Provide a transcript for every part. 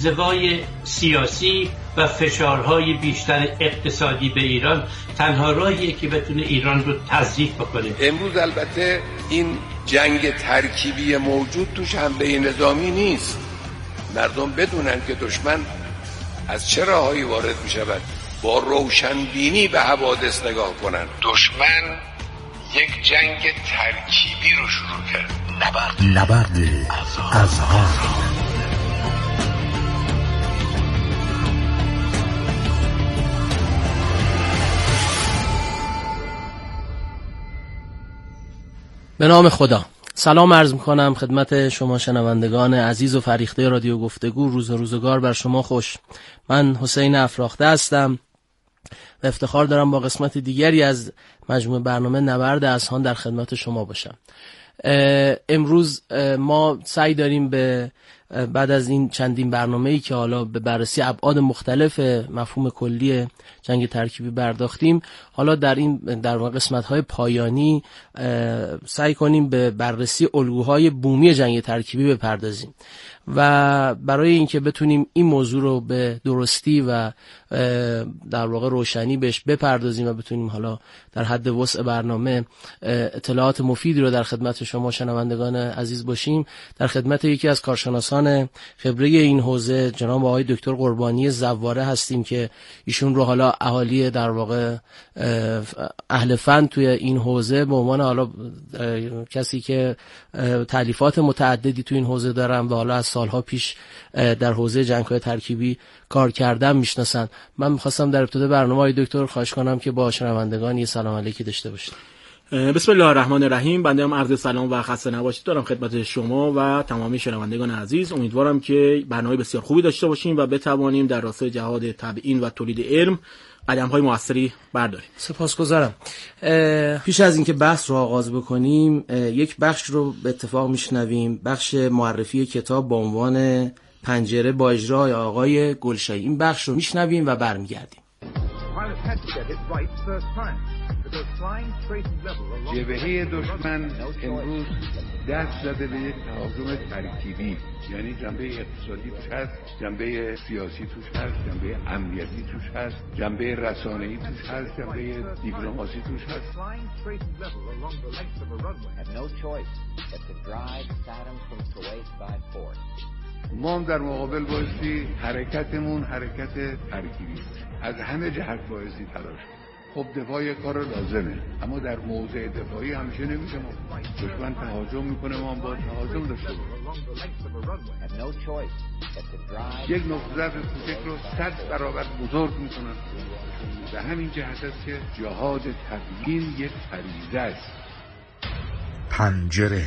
انزوای سیاسی و فشارهای بیشتر اقتصادی به ایران تنها راهیه که بتونه ایران رو تضعیف بکنه. امروز البته این جنگ ترکیبی موجود توش حمله نظامی نیست. مردم بدونن که دشمن از چه راههایی وارد می شود، با روشنبینی به حوادث نگاه کنن. دشمن یک جنگ ترکیبی رو شروع کرد. نبرد اذهان. به نام خدا. سلام عرض میکنم خدمت شما شنوندگان عزیز و فریخته رادیو گفتگو. روزگار بر شما خوش. من حسین افراخته هستم و افتخار دارم با قسمت دیگری از مجموعه برنامه نبرد اذهان در خدمت شما باشم. امروز ما سعی داریم به بعد از این چندین برنامه‌ای که حالا به بررسی ابعاد مختلف مفهوم کلی جنگ ترکیبی برداختیم، حالا در قسمت‌های پایانی سعی کنیم به بررسی الگوهای بومی جنگ ترکیبی بپردازیم و برای اینکه بتونیم این موضوع رو به درستی و در واقع روشنی بهش بپردازیم و بتونیم حالا در حد وسع برنامه اطلاعات مفیدی رو در خدمت شما شنوندگان عزیز باشیم، در خدمت یکی از کارشناسان خبره این حوزه جناب آقای دکتر قربانی زواره هستیم که ایشون رو حالا اهالی در واقع اهل فن توی این حوزه به عنوان حالا کسی که تالیفات متعددی توی این حوزه دارن و حالا از سالها پیش در حوزه جنگ‌های ترکیبی کار کردن میشناسن. من می‌خواستم در ابتدا برنامه آقای دکتر خواهش کنم که با شنوندگان یه سلام علیکی داشته باشید. بسم الله الرحمن الرحیم. بنده هم عرض سلام و خسته نباشید دارم خدمت شما و تمامی شنوندگان عزیز. امیدوارم که برنامه بسیار خوبی داشته باشیم و بتوانیم در راستای جهاد تبیین و تولید علم قدم‌های موثری برداریم. سپاسگزارم. پیش از اینکه بحث رو آغاز بکنیم یک بخش رو به اتفاق میشنویم، بخش معرفی کتاب با عنوان پنجره با اجرای آقای گلشایی. این بخش رو میشنویم و برمیگردیم. جبهه دشمن امروز دست زده به یک تهاجم ترکیبی، یعنی جنبه اقتصادی توش هست، جنبه سیاسی توش هست، جنبه امنیتی توش هست، جنبه رسانه‌ای توش هست، جنبه دیپلماسی توش هست. ما هم در مقابل بایستی حرکتمون حرکت ترکیبی است، از همه جهت بایستی تلاش. خب دفاع کار لازمه، اما در موضع دفاعی همیشه نمیشه. دشمن تهاجم میکنه، ما هم با تهاجم داشته باشیم. یک نقطه ضعف کوچک رو 100 برابر بزرگ میکنن. به همین جهت است که جهاد تبیین یک فریضه است. پنجره.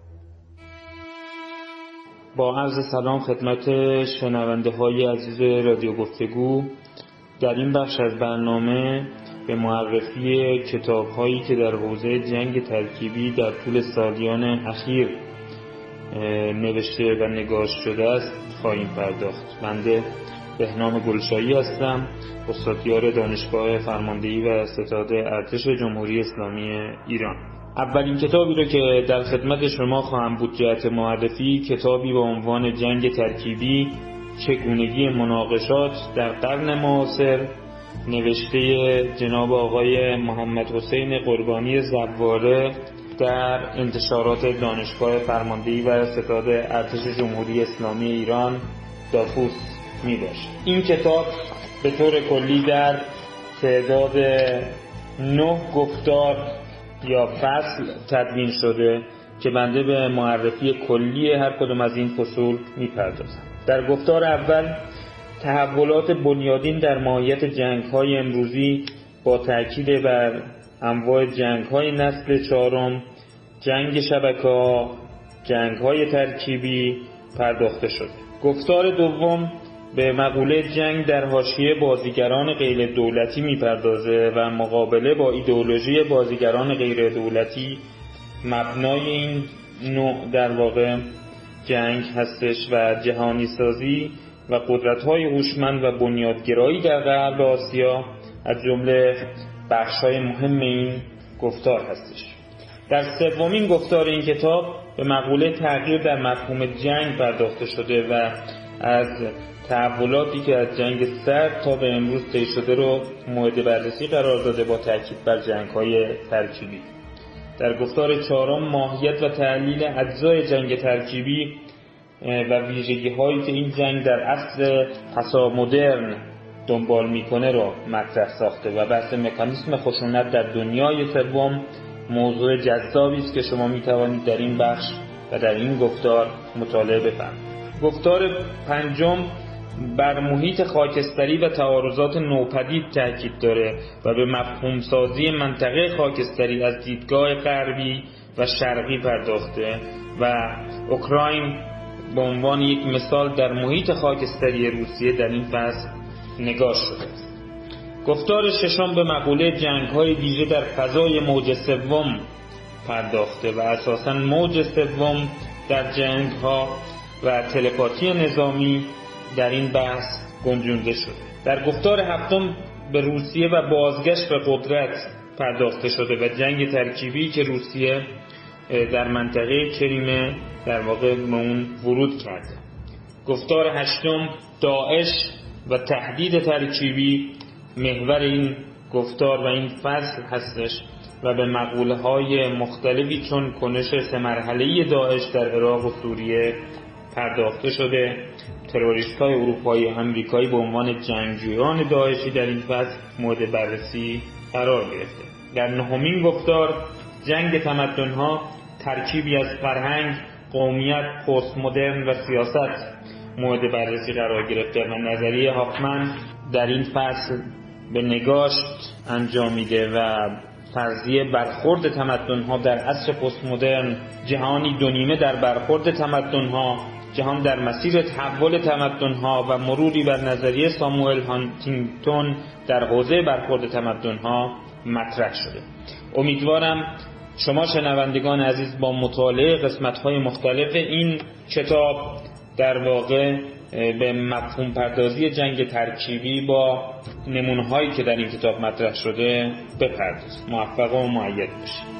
با عرض سلام خدمت شنونده های عزیز رادیو گفتگو. در این بخش از برنامه به معرفی کتاب هایی که در حوزه جنگ ترکیبی در طول سالیان اخیر نوشته و نگاشته شده است خواهیم پرداخت. بنده بهنام گلشایی هستم، استادیار دانشگاه فرماندهی و ستاد ارتش جمهوری اسلامی ایران. اولین کتابی رو که در خدمت شما خواهم بود جهت معرفی، کتابی با عنوان جنگ ترکیبی، چگونگی مناقشات در قرن معاصر، نوشته جناب آقای محمد حسین قربانی زواره در انتشارات دانشگاه فرماندهی و ستاد ارتش جمهوری اسلامی ایران دارفوس می باشد. این کتاب به طور کلی در تعداد 9 گفتار یا فصل تدوین شده که بنده به معرفی کلی هر کدام از این فصول می پردازم. در گفتار اول تحولات بنیادین در ماهیت جنگ‌های امروزی با تأکید بر انواع جنگ‌های نسل چهارم، جنگ شبکه‌ها، جنگ‌های ترکیبی پرداخته شد. گفتار دوم به مقوله جنگ در حاشیه بازیگران غیر دولتی می‌پردازه و مقابله با ایدئولوژی بازیگران غیر دولتی مبنای این نوع در واقع جنگ هستش و جهانی سازی و قدرت‌های هوشمند و بنیادگرایی در غرب آسیا از جمله بخش‌های مهم این گفتار هستش. در سومین گفتار این کتاب به مقوله تغییر در مفهوم جنگ پرداخته شده و از تحولاتی که از جنگ سرد تا به امروز طی شده رو مورد بررسی قرار داده با تاکید بر جنگ‌های ترکیبی. در گفتار چهارم ماهیت و تحلیل اجزای جنگ ترکیبی و ویژگی‌هایی که این جنگ در عصر پسامدرن دنبال میکنه رو مطرح ساخته و بحث مکانیسم خشونت در دنیای سوم موضوع جذابی است که شما میتوانید در این بخش و در این گفتار مطالعه بفرمایید. گفتار پنجم بر محیط خاکستری و تعارضات نوپدید تاکید داره و به مفهوم سازی منطقه خاکستری از دیدگاه غربی و شرقی پرداخته و اوکراین به عنوان یک مثال در محیط خاکستری روسیه در این فصل نگاه شده. گفتار ششم به مقوله جنگ‌های ویژه در فضای موج سوم پرداخته و اساساً موج سوم در جنگ‌ها و تلپاتی نظامی در این بحث گنجونده شد. در گفتار هفتم به روسیه و بازگشت به قدرت پرداخته شده و جنگ ترکیبی که روسیه در منطقه کریمه در واقع به اون ورود کرده. گفتار هشتم داعش و تهدید ترکیبی محور این گفتار و این فصل هستش و به مقوله‌های مختلفی چون کنش 3 مرحله‌ای داعش در عراق و سوریه پرداخته شده. تروریست‌های اروپایی و آمریکایی به عنوان جنگجویان داعشی در این فصل مورد بررسی قرار گرفته. در نهمین گفتار جنگ تمدن‌ها ترکیبی از فرهنگ، قومیت، پست مدرن و سیاست مورد بررسی قرار گرفته و نظریه هافمن در این فصل به نگاش انجامیده و فرضیه برخورد تمدن‌ها در عصر پست مدرن، جهانی دونیمه در برخورد تمدن‌ها، جهان در مسیر تحول تمدن‌ها و مروری بر نظریه ساموئل هانتینگتون در حوزه برخورد تمدن‌ها مطرح شده. امیدوارم شما شنوندگان عزیز با مطالعه قسمت‌های مختلف این کتاب در واقع به مفهوم پردازی جنگ ترکیبی با نمونه‌هایی که در این کتاب مطرح شده بپردازید. موفق و مؤید باشید.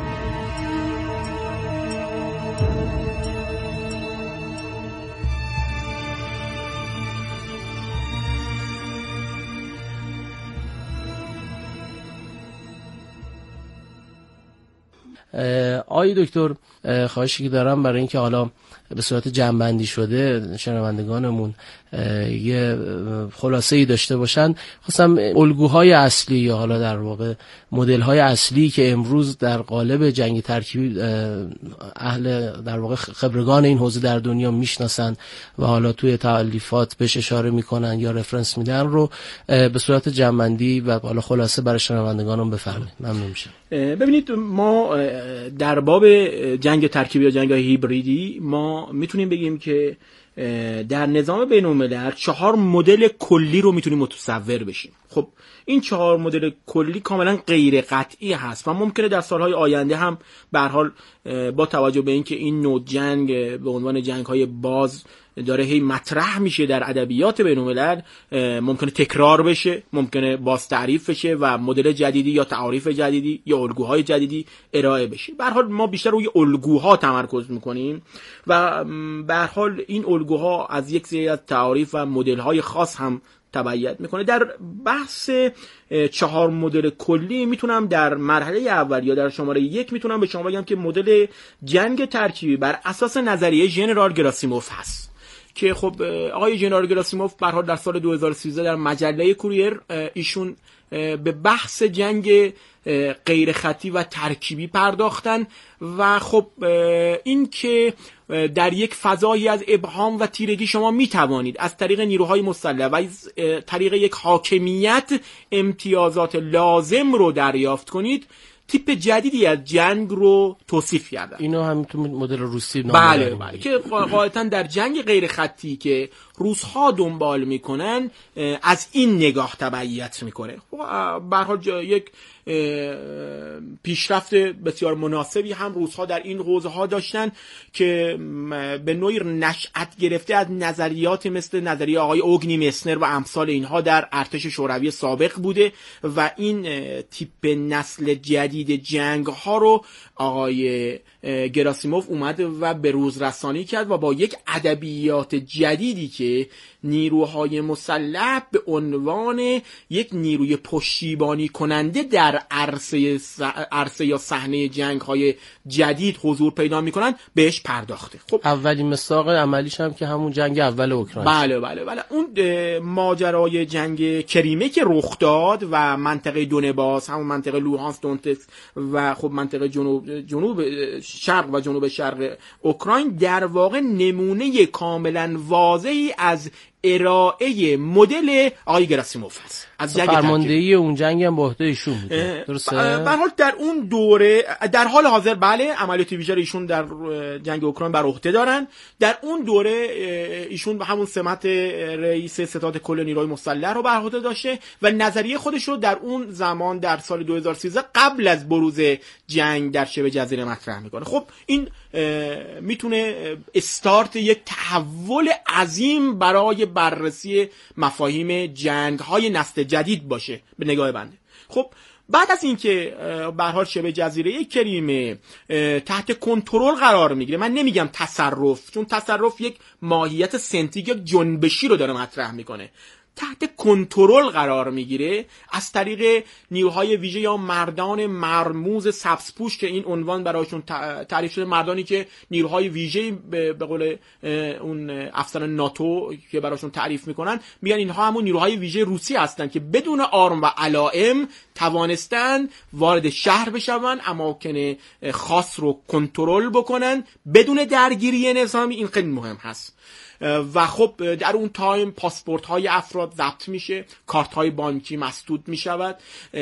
آقای دکتر، خواهشی که دارم برای اینکه حالا به صورت جمع‌بندی شده شنوندگانمون یه خلاصه‌ای داشته باشن، خواستم الگوهای اصلی یا حالا در واقع مدل‌های اصلی که امروز در قالب جنگ ترکیبی اهل در واقع خبرگان این حوزه در دنیا میشناسن و حالا توی تألیفات بهش اشاره میکنن یا رفرنس میدن رو به صورت جمع‌بندی و حالا خلاصه برای شنوندگانم بفرمایید. ممنون میشم. ببینید، ما در باب جنگ ترکیبی یا جنگ هیبریدی ما میتونیم بگیم که در نظام بین‌الملل 4 مدل کلی رو میتونیم متصور بشیم. خب این 4 مدل کلی کاملا غیر قطعی هست و ممکنه در سالهای آینده هم به هر حال با توجه به اینکه این نوع جنگ به عنوان جنگ‌های باز داره هی مطرح میشه در ادبیات بین‌الملل، ممکنه تکرار بشه، ممکنه باز تعریف بشه و مدل جدیدی یا تعاریف جدیدی یا الگوهای جدیدی ارائه بشه. به هر حال ما بیشتر روی الگوها تمرکز میکنیم و به هر حال این الگوها از یک سری از تعاریف و مدل‌های خاص هم تبعیت میکنه. در بحث 4 مدل کلی میتونم در مرحله اول یا در شماره 1 میتونم به شما بگم که مدل جنگ ترکیبی بر اساس نظریه ژنرال گراسیموف هست که خب آقای ژنرال گراسیموف به هر حال در سال 2013 در مجله کوریر ایشون به بحث جنگ غیر خطی و ترکیبی پرداختن و خب این که در یک فضایی از ابهام و تیرگی شما می توانید از طریق نیروهای مسلح و از طریق یک حاکمیت امتیازات لازم رو دریافت کنید، تیپ جدیدی از جنگ رو توصیف کردن. اینو همینطور مدل روسی بله که غالبا در جنگ غیر خطی که روس‌ها دنبال میکنن از این نگاه تبعیت میکنه. به هر حال یک پیشرفت بسیار مناسبی هم روس‌ها در این حوزه‌ها داشتن که به نوعی نشأت گرفته از نظریات مثل نظریه آقای اوگنی مسنر و امثال اینها در ارتش شوروی سابق بوده و این تیپ نسل جدید جنگ‌ها رو آقای گراسیموف اومد و به روز رسانی کرد و با یک ادبیات جدیدی که نیروهای مسلح به عنوان یک نیروی پشتیبانی کننده در عرصه یا صحنه جنگ‌های جدید حضور پیدا می‌کنن بهش پرداخته. خب اولین مساق عملیش هم که همون جنگ اول اوکراین. بله اون ماجرای جنگ کریمه که رخ داد و منطقه دونباس، همون منطقه لوهانسک، دونتسک و خب منطقه جنوب شرق و جنوب شرق اوکراین در واقع نمونه کاملا واضحی از ارائه مدل آقای گراسیموف هست. از جنگ فرماندهی اون جنگ هم به عهده ایشون بوده. درسته؟ به حال در اون دوره در حال حاضر بله عملیات ویژه ایشون در جنگ اوکراین بر عهده دارن. در اون دوره ایشون به همون سمت رئیس ستاد کل نیروی مسلح رو بر عهده داشته و نظریه خودش رو در اون زمان در سال 2013 قبل از بروز جنگ در شبه جزیره مطرح میکنه. خب این میتونه استارت یک تحول عظیم برای بررسی مفاهیم جنگ‌های نسل جدید باشه به نگاه بنده. خب بعد از اینکه به هر حال شبه جزیره کریمه تحت کنترل قرار میگیره، من نمیگم تصرف، چون تصرف یک ماهیت سنتیک یا جنبشی رو داره مطرح میکنه، تحت کنترل قرار میگیره از طریق نیروهای ویژه یا مردان مرموز سبزپوش که این عنوان برایشون تعریف شده، مردانی که نیروهای ویژه به قول اون افسران ناتو که برایشون تعریف میکنن، میگن اینها همون نیروهای ویژه روسی هستن که بدون آرم و علائم توانستن وارد شهر بشون، اماکن خاص رو کنترل بکنن بدون درگیری نظامی. این خیلی مهم هست. و خب در اون تایم پاسپورت های افراد ضبط میشه، کارت های بانکی مسدود میشود،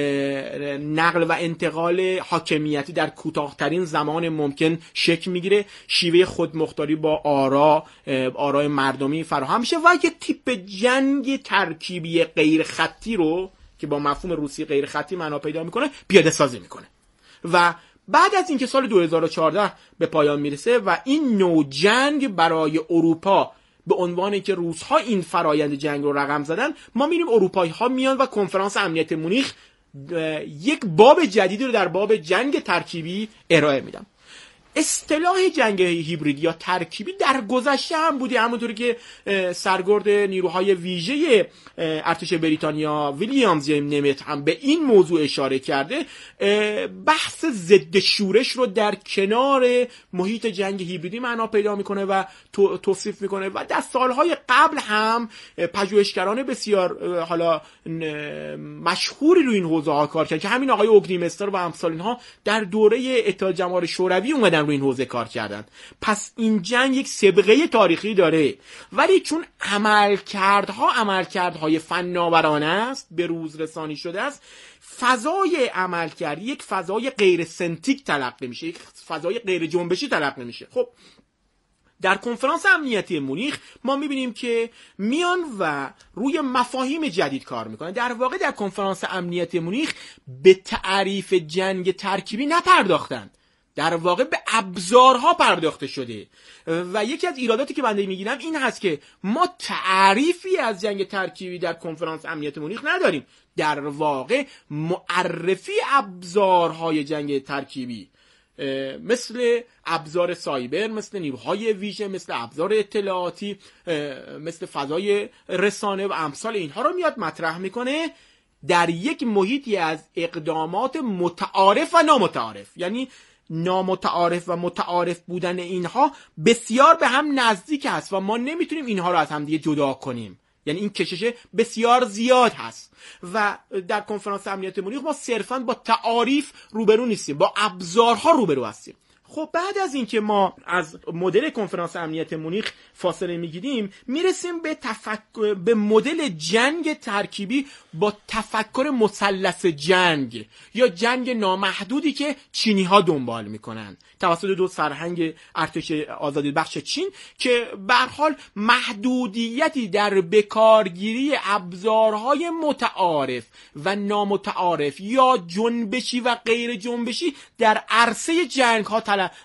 نقل و انتقال حاکمیتی در کوتاه‌ترین زمان ممکن شکل میگیره، شیوه خودمختاری با آرای مردمی فراهم میشه و یک تیپ جنگ ترکیبی غیر خطی رو که با مفهوم روسی غیر خطی معنا پیدا میکنه پیاده سازی میکنه. و بعد از اینکه سال 2014 به پایان میرسه و این نوع جنگ برای اروپا به عنوانی که روس‌ها این فرایند جنگ رو رقم زدن، ما می‌بینیم اروپایی‌ها میان و کنفرانس امنیت مونیخ یک باب جدیدی رو در باب جنگ ترکیبی ارائه میدن. اصطلاح جنگ هیبریدی یا ترکیبی در گذشته هم بوده، همونطوری که سرگرد نیروهای ویژه ارتش بریتانیا ویلیامز نمیت هم به این موضوع اشاره کرده. بحث ضد شورش رو در کنار محیط جنگ هیبریدی معنا پیدا میکنه و توصیف میکنه و در سالهای قبل هم پژوهشگران بسیار حالا مشهوری روی این حوزه ها کار کردن که همین آقای اوگنیمستر و امثال اینها در دوره اتحاد جماهیر شوروی اومدن روی این حوزه کار کردن. پس این جنگ یک سابقه تاریخی داره، ولی چون عملکردهای فناورانه است، به روز رسانی شده است، فضای عملکردی یک فضای غیر سنتیک تلقی میشه، یک فضای غیر جنبشی تلقی میشه. خب در کنفرانس امنیتی مونیخ ما میبینیم که میان و روی مفاهیم جدید کار میکنن. در واقع در کنفرانس امنیتی مونیخ به تعریف جنگ ترکیبی نپرداختن، در واقع به ابزارها پرداخته شده و یکی از ایراداتی که بنده میگیرم این هست که ما تعریفی از جنگ ترکیبی در کنفرانس امنیت مونیخ نداریم. در واقع معرفی ابزارهای جنگ ترکیبی مثل ابزار سایبر، مثل نیروهای ویژه، مثل ابزار اطلاعاتی، مثل فضای رسانه و امثال اینها رو میاد مطرح میکنه در یک محیطی از اقدامات متعارف و نامتعارف. یعنی نامتعارف و متعارف بودن اینها بسیار به هم نزدیک هست و ما نمیتونیم اینها رو از هم دیگه جدا کنیم. یعنی این کشش بسیار زیاد هست و در کنفرانس امنیت مونیخ ما صرفاً با تعاریف روبرو نیستیم، با ابزارها روبرو هستیم. خب بعد از اینکه ما از مدل کنفرانس امنیت مونیخ فاصله میگیریم، میرسیم به مدل جنگ ترکیبی با تفکر مثلث جنگ یا جنگ نامحدودی که چینی ها دنبال میکنن توسط دو سرهنگ ارتش آزادی بخش چین که به هر حال محدودیتی در بکارگیری ابزارهای متعارف و نامتعارف یا جنبشی و غیر جنبشی در عرصه جنگ ها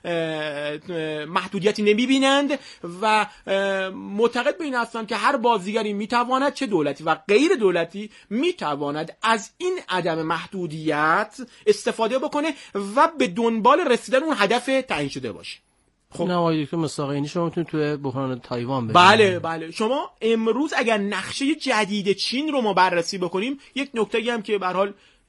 محدودیتی نمیبینند و معتقد به این هستند که هر بازیگری میتواند، چه دولتی و غیر دولتی، میتواند از این عدم محدودیت استفاده بکنه و به دنبال رسیدن اون هدف تعیین شده باشه. خب نه آقای دکتر مصداقی شما میتونید توی بحران تایوان ببینید. بله شما امروز اگر نقشه جدید چین رو ما بررسی بکنیم، یک نکته‌ای هم که به هر حال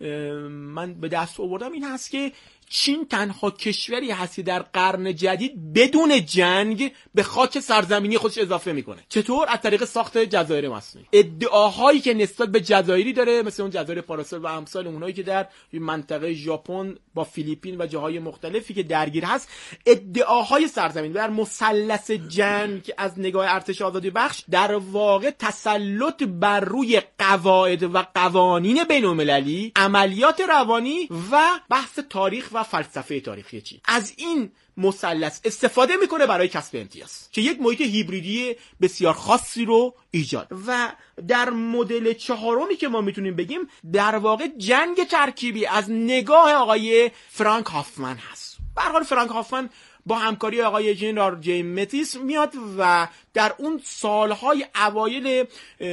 من به دست آوردم این هست که چین تنها کشوری هست که در قرن جدید بدون جنگ به خاک سرزمینی خودش اضافه میکنه. چطور؟ از طریق ساخت جزایر مصنوعی. ادعاهایی که نسبت به جزایری داره، مثل اون جزایر پاراسل و امثال اونایی که در منطقه ژاپن با فیلیپین و جاهای مختلفی که درگیر هست، ادعاهای سرزمین در مثلث جنگ از نگاه ارتش آزادی بخش در واقع تسلط بر روی قواعد و قوانین بین‌المللی، عملیات روانی و بحث تاریخ و فلسفه تاریخی چین از این مثلث استفاده میکنه برای کسب امتیاز که یک محیط هیبریدی بسیار خاصی رو ایجاد. و در مدل چهارمی که ما میتونیم بگیم در واقع جنگ ترکیبی از نگاه آقای فرانک هافمن هست. به هر حال فرانک هافمن با همکاری آقای ژنرال جیم متیس میاد و در اون سالهای اوایل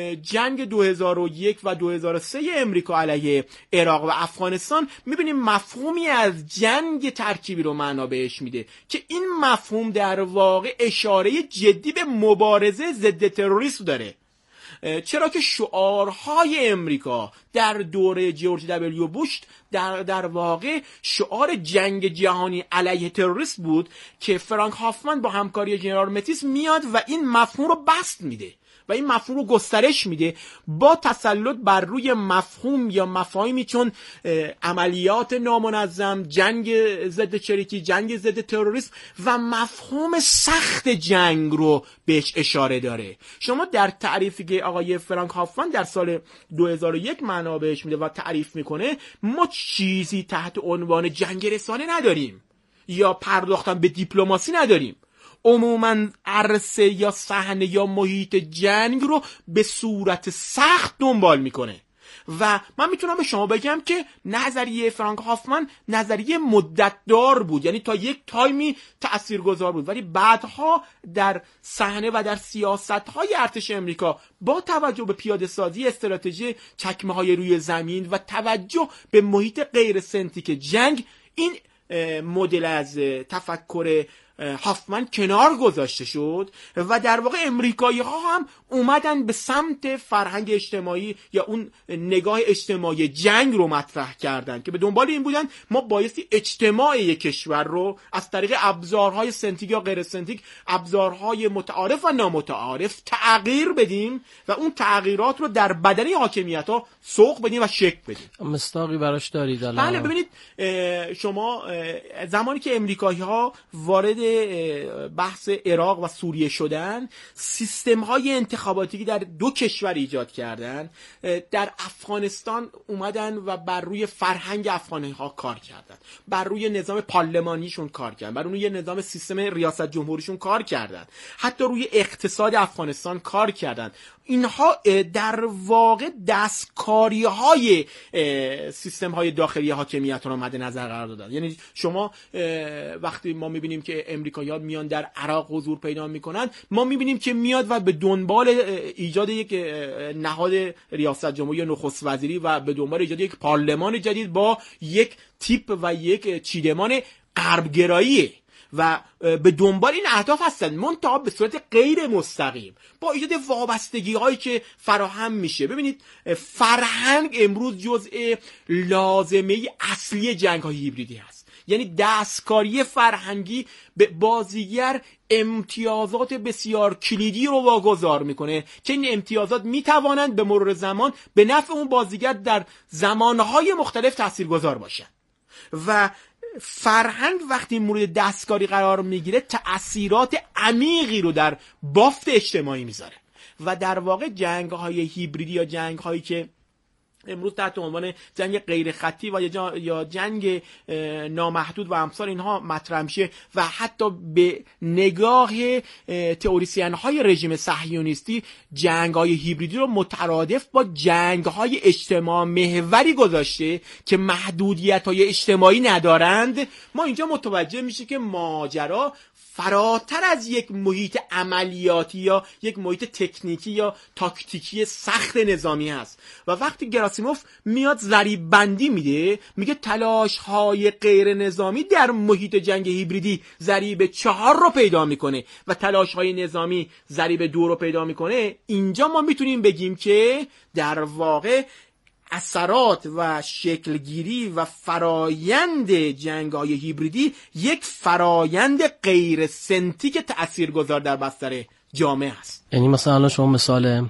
جنگ 2001 و 2003 امریکا علیه عراق و افغانستان میبینیم مفهومی از جنگ ترکیبی رو معنا بهش میده که این مفهوم در واقع اشاره جدی به مبارزه ضد تروریسم داره. چرا که شعارهای امریکا در دوره جورج دبلیو بوش در واقع شعار جنگ جهانی علیه تروریسم بود که فرانک هافمن با همکاری ژنرال متیس میاد و این مفهوم رو بسط میده و این مفهوم رو گسترش میده با تسلط بر روی مفهوم یا مفاهیمی چون عملیات نامنظم، جنگ ضد چریکی، جنگ ضد تروریسم و مفهوم سخت جنگ رو بهش اشاره داره. شما در تعریفی که آقای فرانک هافمن در سال 2001 معنا بهش میده و تعریف میکنه، ما چیزی تحت عنوان جنگ رسانه نداریم یا پرداختن به دیپلماسی نداریم. عموماً عرصه یا صحنه یا محیط جنگ رو به صورت سخت دنبال میکنه و من میتونم به شما بگم که نظریه فرانک هافمن نظریه مدتدار بود، یعنی تا یک تایمی تأثیرگذار بود، ولی بعدها در صحنه و در سیاست‌های ارتش امریکا با توجه به پیاده سازی استراتژی چکمه‌های روی زمین و توجه به محیط غیر سنتیک جنگ، این مدل از تفکر هافمن کنار گذاشته شد و در واقع امریکایی ها هم اومدن به سمت فرهنگ اجتماعی یا اون نگاه اجتماعی جنگ رو مطرح کردن که به دنبال این بودن ما بایستی اجتماع یک کشور رو از طریق ابزارهای سنتیک یا غیر سنتیک، ابزارهای متعارف و نامتعارف تغییر بدیم و اون تغییرات رو در بدن حاکمیت ها سوق بدیم و شکل بدیم. مصداقی براش دارید الان؟ بله ببینید، شما زمانی که امریکایی ها وارد بحث عراق و سوریه شدن، سیستم های انتخاباتی که در دو کشور ایجاد کردن، در افغانستان اومدن و بر روی فرهنگ افغانی ها کار کردن، بر روی نظام پارلمانیشون کار کردن، بر روی نظام سیستم ریاست جمهوریشون کار کردن، حتی روی اقتصاد افغانستان کار کردن. اینها در واقع دستکاری های سیستم های داخلی حاکمیت رو مد نظر قرار دادن. یعنی شما وقتی ما میبینیم که امریکایی‌ها میان در عراق حضور پیدا میکنن، ما میبینیم که میاد و به دنبال ایجاد یک نهاد ریاست جمهوری یا نخست وزیری و به دنبال ایجاد یک پارلمان جدید با یک تیپ و یک چیدمان غربگراییه و به دنبال این اهداف هستن، منتها به صورت غیر مستقیم با ایجاد وابستگی هایی که فراهم میشه. ببینید، فرهنگ امروز جزء لازمه اصلی جنگ های هیبریدی هست. یعنی دستکاری فرهنگی به بازیگر امتیازات بسیار کلیدی رو واگذار میکنه که این امتیازات میتوانند به مرور زمان به نفع اون بازیگر در زمانهای مختلف تاثیرگذار باشن و فرهنگ وقتی مورد دستکاری قرار میگیره تأثیرات عمیقی رو در بافت اجتماعی میذاره و در واقع جنگ‌های هیبریدی یا جنگ‌هایی که امروز تحت عنوان جنگ غیر خطی و یا جنگ نامحدود و امثال اینها مطرح میشه و حتی به نگاه تئوریسین‌های رژیم صهیونیستی جنگ‌های هیبریدی رو مترادف با جنگ‌های اجتماع محوری گذاشته که محدودیت‌های اجتماعی ندارند. ما اینجا متوجه میشه که ماجرا فراتر از یک محیط عملیاتی یا یک محیط تکنیکی یا تاکتیکی سخت نظامی هست. و وقتی گراسیموف میاد ضریب بندی میده، میگه تلاش‌های غیر نظامی در محیط جنگ هیبریدی ضریب 4 رو پیدا میکنه و تلاش‌های نظامی ضریب 2 رو پیدا میکنه، اینجا ما میتونیم بگیم که در واقع اثرات و شکلگیری و فرایند جنگ‌های هیبریدی یک فرایند غیر سنتی که تأثیرگذار در بستر جامعه است. یعنی مثلا الان شما مثال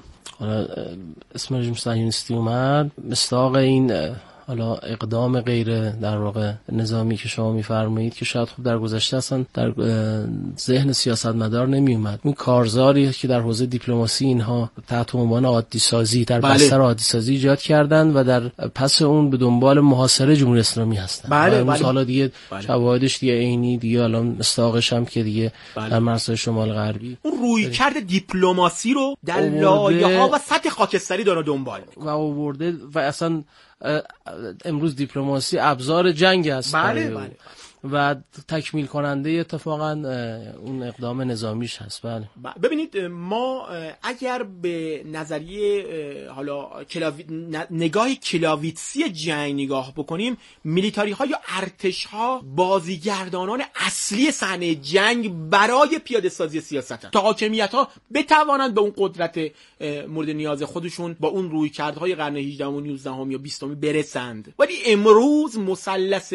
اسم رژیم صهیونیستی اومد، مصداق این حالا اقدام غیر در واقع نظامی که شما میفرمایید که شاید خب در گذشته اصلا در ذهن سیاستمدار نمی اومد، این کارزاری که در حوزه دیپلماسی اینها تحت عنوان عادی سازی در بستر عادی سازی ایجاد کردن و در پس اون به دنبال محاصره جمهوری اسلامی هستن. بله. حالا دیگه شواهدش دیگه عینی دیگه الان مصداقش هم که دیگه در مرزهای شمال غربی اون رویکرد دیپلماسی رو در لایه‌ها و سطح خاکستری داره دنبال و آورده و اصلا امروز دیپلماسی ابزار جنگ است. بله. و تکمیل کننده اتفاقا اون اقدام نظامیش هست. بله. ببینید ما اگر به نظریه حالا نگاه کلاویتسی جنگ نگاه بکنیم، میلیتاری ها یا ارتش ها بازیگردانان اصلی صحنه جنگ برای پیاده سازی سیاست هست تا حاکمیت ها بتوانند به اون قدرت مورد نیاز خودشون با اون رویکردهای قرن 18 و 19 یا 20 برسند. ولی امروز مثلث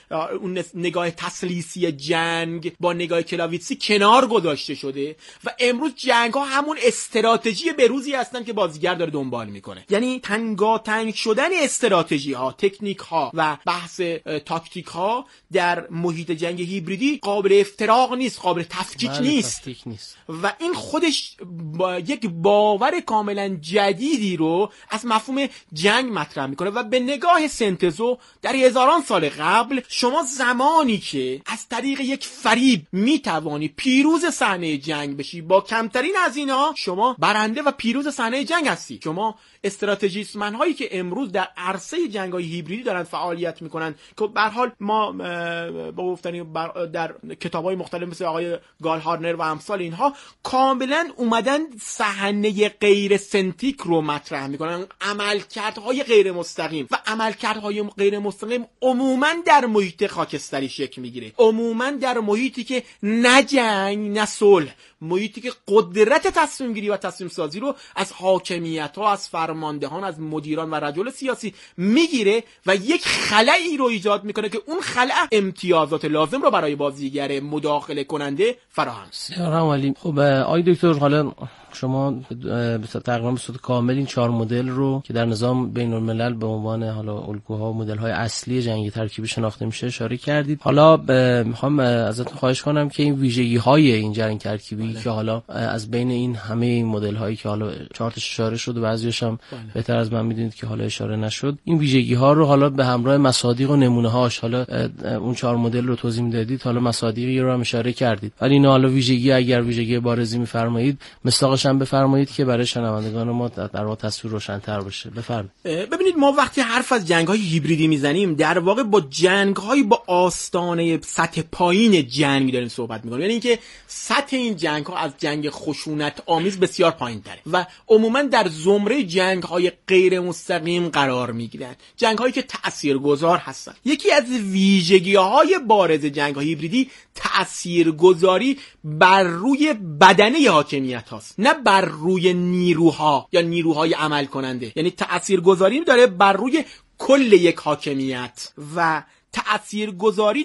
اون نگاه تسلیسی جنگ با نگاه کلاویتسی کنار گذاشته شده و امروز جنگ ها همون استراتژی بروزی هستن که بازیگر داره دنبال میکنه. یعنی تنگاتنگ شدن استراتژی ها، تکنیک ها و بحث تاکتیک ها در محیط جنگ هیبریدی قابل افتراق نیست، قابل تفکیک نیست. و این خودش یک باور کاملا جدیدی رو از مفهوم جنگ مطرح میکنه و به نگاه سنتزو در هزاران سال قبل شما زمانی که از طریق یک فریب میتوانی پیروز صحنه جنگ بشی با کمترین هزینه ها، شما برنده و پیروز صحنه جنگ هستی. شما استراتژیستمن هایی که امروز در عرصه جنگ های هیبریدی دارن فعالیت میکنن که به هر حال ما با گفتنی در کتاب های مختلف مثل آقای گالهارنر و امثال اینها کاملا اومدن صحنه غیر سنتیک رو مطرح میکنن. عملکردهای غیر مستقیم و عملکردهای غیر مستقیم عموما در محیط خاکستری شکل میگیره، عموما در محیطی که نه جنگ نه صلح، محیطی که قدرت تصمیم گیری و تصمیم سازی رو از حاکمیت ها، از فرماندهان، از مدیران و رجال سیاسی میگیره و یک خلایی رو ایجاد میکنه که اون خلا امتیازات لازم رو برای بازیگر مداخله کننده فراهم کنه. خب آقای دکتر، حالا شما تقریبا به صورت کامل این 4 مدل رو که در نظام بین الملل به عنوان حالا الگوها و مدل‌های اصلی جنگ ترکیبی شناخته میشه اشاره کردید. حالا میخوام ازتون خواهش کنم که این ویژگی‌های این جنگ ترکیبی که حالا از بین این همه این مدل‌هایی که حالا 4 تاش اشاره شد و بعضی‌هاش هم بهتر از من میدونید که حالا اشاره نشد، این ویژگی‌ها رو حالا به همراه مصادیق و نمونه‌هاش، حالا اون 4 مدل رو توضیح میدادید، حالا مصادیقی رو هم اشاره کردید. ولی اینا حالا ویژگی، اگر ویژگی بارزی میفرمایید مصداقش هم بفرمایید که برای شنوندگان ما در واقع تصویر روشن‌تر بشه. بفرمایید. ببینید ما وقتی حرف از جنگ‌های هیبریدی میزنیم در واقع با جنگ‌های با آستانه سطح پایین جنگ داریم صحبت می‌کنیم. یعنی اینکه سطح این جنگ‌ها از جنگ خشونت آمیز بسیار پایین‌تره و عموماً در زمره جنگ‌های غیر مستقیم قرار می‌گیرند، جنگ‌هایی که تاثیرگذار هستند. یکی از ویژگی‌های بارز جنگ‌های هیبریدی تاثیرگذاری بر روی بدنه حاکمیت هاست، نه بر روی نیروها یا نیروهای عمل کننده. یعنی تاثیرگذاری داره بر روی کل یک حاکمیت و تأثیرگذاری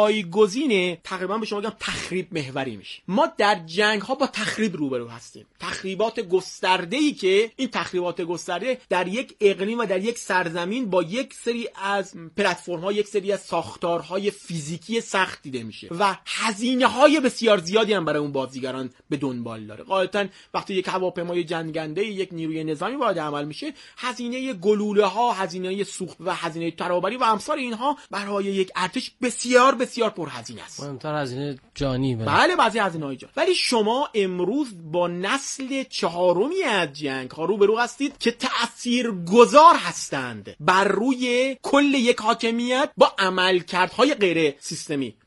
جایگزین تقریبا به شما بگم تخریب محوری میشه. ما در جنگ ها با تخریب روبرو هستیم، تخریبات گسترده‌ای که این تخریبات گسترده در یک اقلیم و در یک سرزمین با یک سری از پلتفرم ها، یک سری از ساختارهای فیزیکی سخت دیده میشه و هزینه های بسیار زیادی هم برای اون بازیگران به دنبال داره. غالبا وقتی یک هواپیمای جنگنده یک نیروی نظامی وارد عمل میشه، هزینه گلوله ها، هزینه سوخت و هزینه ترابری و امثال اینها برای یک ارتش بسیار بسیار پرهزینه است. مهمتر هزینه جانی. بله بعضی هزینه‌های جانی. ولی شما امروز با نسل 4 از جنگ ها روبرو هستید که تأثیرگذار هستند بر روی کل یک حاکمیت با عملکردهای غیر سیستمی،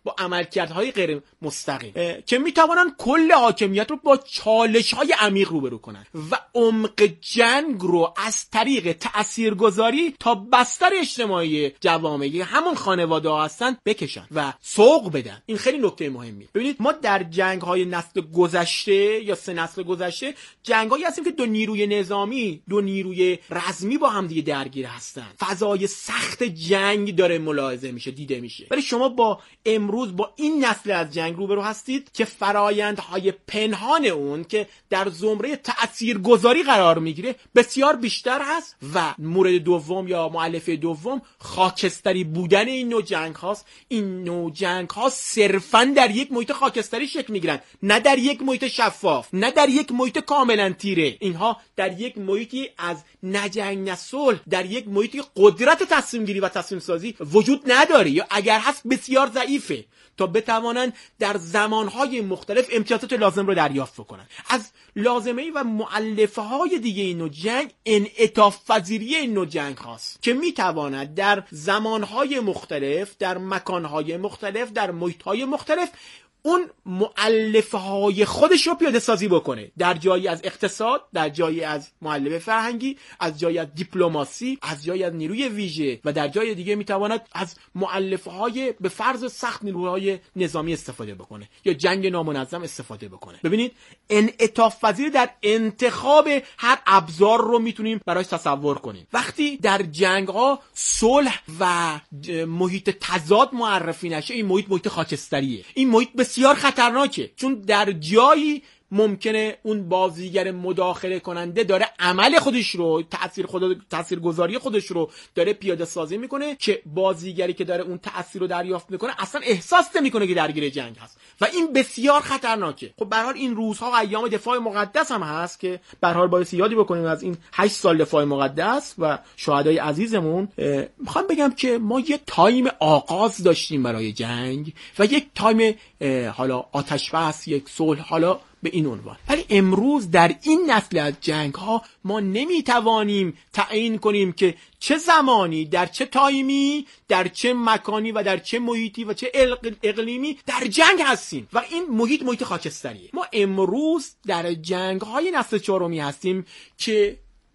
با عملکردهای غیر مستقیم که میتوانند کل حاکمیت رو با چالش‌های عمیق روبرو کنند و عمق جنگ رو از طریق تاثیرگذاری تا بستر اجتماعی جوامع همون خانواده ها هستن بکشن و سوق بدن. این خیلی نکته مهمیه. ببینید ما در جنگ‌های نسل گذشته یا 3 نسل گذشته جنگ‌هایی هستیم که 2 نیروی نظامی 2 نیروی رزمی با هم دیگه درگیر هستن. فضای سخت جنگ داره ملاحظه میشه، دیده میشه. ولی شما با امروز با این نسل از جنگ روبرو هستید که فرایندهای پنهان اون که در زمره تاثیرگذاری قرار میگیره بسیار بیشتر هست و مورد دوم یا مؤلفه دوم خاکستری بودن این نوع جنگ هاست. این نوع جنگ ها صرفاً در یک محیط خاکستری شکل میگیرن، نه در یک محیط شفاف، نه در یک محیط کاملا تیره. اینها در یک محیطی از نجنگ صلح، در یک محیطی قدرت تصمیم گیری و تصمیم سازی وجود نداره یا اگر هست بسیار ضعیفه تا بتوانند در زمانهای مختلف امتیازات لازم رو دریافت بکنن. از لازمه و مؤلفه های دیگه این نوع جنگ انعطاف پذیری این نوع جنگ هاست که میتواند در زمانهای مختلف، در مکانهای مختلف، در محیطهای مختلف اون مؤلفه های خودش رو پیاده سازی بکنه، در جایی از اقتصاد، در جایی از مؤلفه فرهنگی، از جایی از دیپلماسی، از جایی از نیروی ویژه و در جای دیگه میتواند از مؤلفه های به فرض سخت نیروهای نظامی استفاده بکنه یا جنگ نامنظم استفاده بکنه. ببینید انعطاف پذیر در انتخاب هر ابزار رو میتونیم برایش تصور کنیم. وقتی در جنگ ها صلح و محیط تضاد معرفی نشه، این محیط تخاکستریه. این محیط بسیار خطرناکه چون در جایی ممکنه اون بازیگر مداخله کننده داره عمل خودش رو تاثیرگذاری خودش رو داره پیاده سازی میکنه که بازیگری که داره اون تاثیر رو دریافت میکنه اصلا احساس نمیکنه که درگیر جنگ هست و این بسیار خطرناکه. خب به هر حال این روزها و ایام دفاع مقدس هم هست که به هر حال باید یادی بکنیم از این 8 سال دفاع مقدس و شهدای عزیزمون. میخوام بگم که ما یه تایم آغاز داشتیم برای جنگ و یک تایم حالا آتش بس، یک صلح، حالا به این عنوان. ولی امروز در این نسل از جنگ ها ما نمیتوانیم تعیین کنیم که چه زمانی، در چه تایمی، در چه مکانی و در چه محیطی و چه اقلیمی در جنگ هستیم و این محیط خاکستریه. ما امروز در جنگ های نسل 4 هستیم که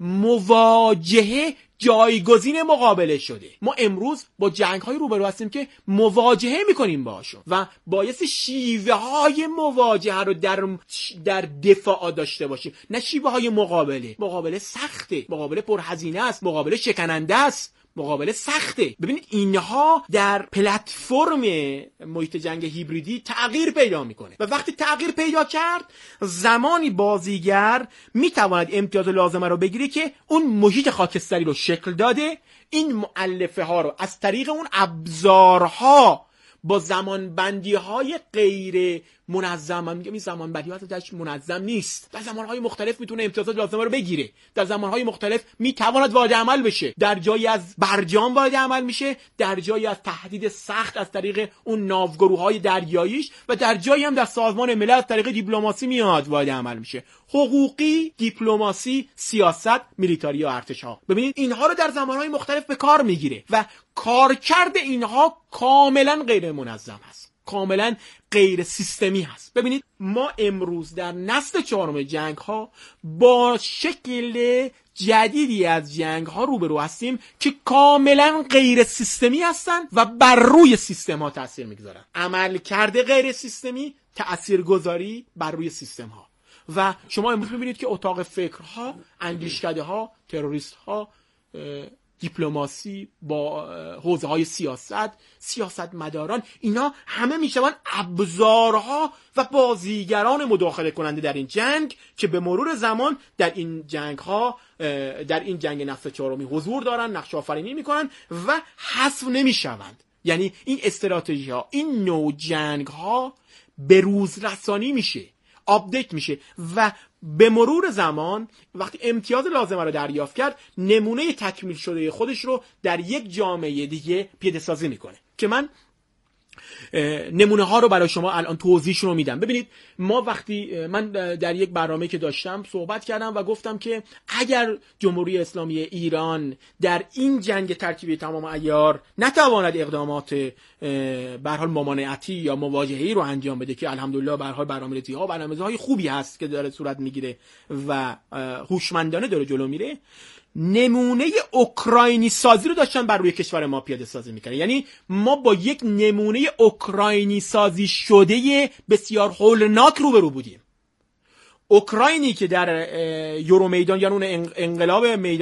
مواجهه جایگزین مقابله شده. ما امروز با جنگ های روبرو هستیم که مواجهه میکنیم باشون و باعث شیوه های مواجهه رو در دفاع داشته باشیم، نه شیوه های مقابله سخته، مقابله پرهزینه است، مقابله شکننده است، مقابله سخته. ببینید اینها در پلتفرم محیط جنگ هیبریدی تغییر پیدا میکنه و وقتی تغییر پیدا کرد زمانی بازیگر میتواند امتیاز لازمه رو بگیره که اون محیط خاکستری رو شکل داده، این مؤلفه ها رو از طریق اون ابزارها با زمانبندی های غیر منظم، من میگم این زمانبندی ها درش منظم نیست، در زمانهای مختلف میتونه امتیازات لازمه رو بگیره، در زمانهای مختلف میتواند وارد عمل بشه، در جایی از برجام وارد عمل میشه، در جایی از تهدید سخت از طریق اون ناوگروهای دریاییش و در جایی هم در سازمان ملل از طریق دیپلماسی میاد وارد عمل میشه، حقوقی، دیپلماسی، سیاست، میلیتاری یا ارتش‌ها. ببینید اینها رو در زمانهای مختلف به کار میگیره و کارکرد اینها کاملا غیر منظم هست، کاملا غیر سیستمی هست. ببینید ما امروز در نسل 4 جنگ ها با شکل جدیدی از جنگ ها روبرو هستیم که کاملا غیر سیستمی هستن و بر روی سیستم ها تاثیر میگذارن. عمل کرده غیر سیستمی، تاثیرگذاری بر روی سیستم ها. و شما امروز میبینید که اتاق فکرها، اندیشکده ها، تروریست ها، دیپلماسی با حوزه های سیاستمداران، اینا همه میشون ابزارها و بازیگران مداخله کننده در این جنگ که به مرور زمان در این جنگ ها، در این جنگ نسل 4 حضور دارن، نقش آفرینی میکنن و حذف نمیشوند. یعنی این استراتژی ها، این نوع جنگ ها به روز رسانی میشه، آپدیت میشه و به مرور زمان وقتی امتیاز لازمه رو دریافت کرد نمونه تکمیل شده خودش رو در یک جامعه دیگه پیاده سازی میکنه. که من نمونه ها رو برای شما الان توضیحشون رو میدم. ببینید ما وقتی من در یک برنامه که داشتم صحبت کردم و گفتم که اگر جمهوری اسلامی ایران در این جنگ ترکیبی تمام عیار نتواند اقدامات به هر حال ممانعتی یا مواجهه‌ای رو انجام بده که الحمدلله به هر حال برنامه‌ریزی‌ها و برنامه‌های خوبی هست که داره صورت میگیره و هوشمندانه داره جلو میره، نمونه اوکراینی سازی رو داشتن بر روی کشور ما پیاده سازی میکنه. یعنی ما با یک نمونه اوکراینی سازی شده بسیار هولناک روبرو بودیم. اوکراینی که در یورو میدان یا اون انقلاب میدان